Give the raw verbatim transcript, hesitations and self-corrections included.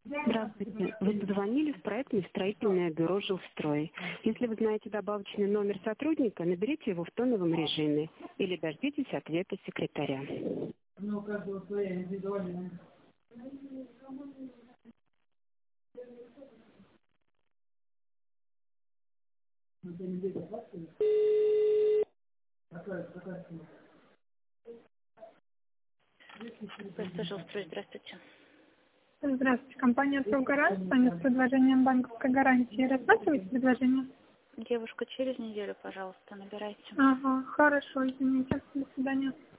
Здравствуйте. Вы позвонили в проектное строительное бюро «Жилстрой». Если вы знаете добавочный номер сотрудника, наберите его в тоновом режиме или дождитесь ответа секретаря. Ну, у каждого своя индивидуальная. Просто «Жилстрой», здравствуйте. Здравствуйте. Компания «Стройгарант» с вами с предложением банковской гарантии. Рассматриваете предложение? Девушка, через неделю, пожалуйста, набирайте. Ага, хорошо, извините. До свидания.